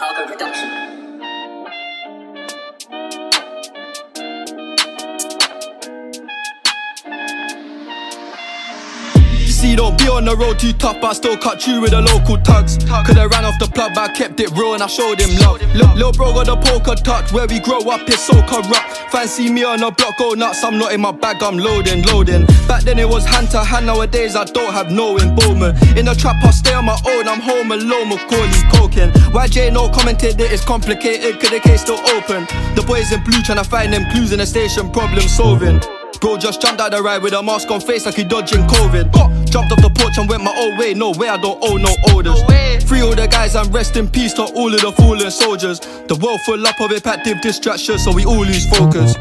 Algo Production. See, don't be on the road too tough, but I still cut you with the local tugs. Coulda ran off the plug, but I kept it real and I showed him love. Lil' bro got the poker tucked, where we grow up is so corrupt. Fancy me on the block, go nuts, I'm not in my bag, I'm loading. Back then it was hand to hand, nowadays I don't have no involvement. In the trap I stay on my own, I'm home alone, Macaulay coking. YJ no commented that it's complicated, cause the case still open. The boys in blue tryna find them clues in the station, problem solving. Bro just jumped out the ride with a mask on face like he dodging COVID. Jumped off the porch and went my own way, no way I don't owe no orders. Free all the guys and rest in peace to all of the fallen soldiers. The world full up of impactive distractions, so we all lose focus.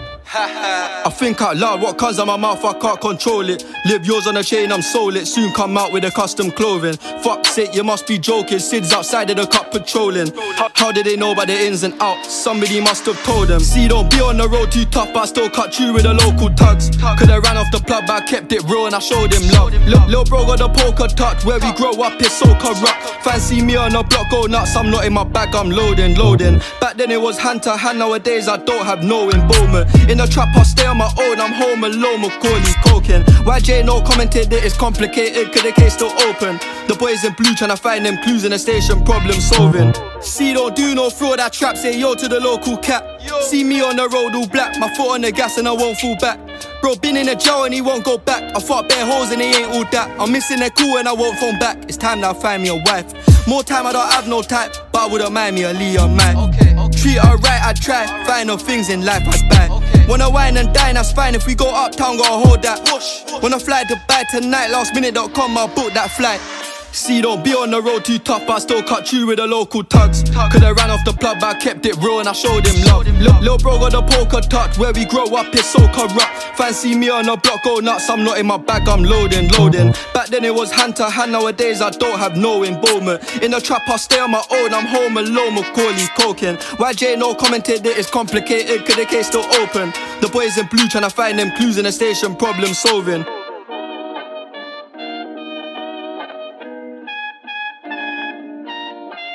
I think out loud, what comes out my mouth, I can't control it. Live yours on a chain, I'm sold it. Soon come out with a custom clothing. Fuck's sake, you must be joking. Sid's outside of the cup patrolling. How did they know about the ins and outs? Somebody must have told them. See, don't be on the road too tough, but I still cut you with the local tugs. Coulda ran off the plug, but I kept it real and I showed him love. Lil' bro got the poker tucked, where we grow up is so corrupt. Fancy me on the block, go nuts, I'm not in my bag, I'm loading. Back then it was hand to hand, nowadays I don't have no involvement. In the trap I stay on my own, I'm home alone, Macaulay coking. YJ no commented that it's complicated, cause the case still open. The boys in blue tryna find them clues in the station, problem solving. See, don't do no fraud, that trap, say yo to the local cat. See me on the road all black, my foot on the gas and I won't fall back. Bro been in the jail and he won't go back. I fought bare holes and he ain't all that. I'm missing their cool and I won't phone back. It's time that I find me a wife. More time I don't have no type, but I wouldn't mind me a Leah man. Treat her right, I try. Find no things in life I buy. Wanna wine and dine, that's fine. If we go uptown, gotta hold that. Wanna fly to Dubai tonight, lastminute.com, I'll book that flight. See, don't be on the road too tough, but I still cut you with the local tugs. Coulda ran off the plug, but I kept it real and I showed him love. Lil' bro got the poker tucked, where we grow up is so corrupt. Fancy me on the block, go nuts, I'm not in my bag, I'm loading. Back then it was hand to hand, nowadays I don't have no involvement. In the trap I stay on my own, I'm home alone, Macaulay coking. YJ no commented that it's complicated, cause the case still open. The boys in blue tryna find them clues in the station, problem solving.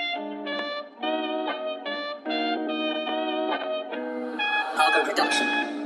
Algo Production.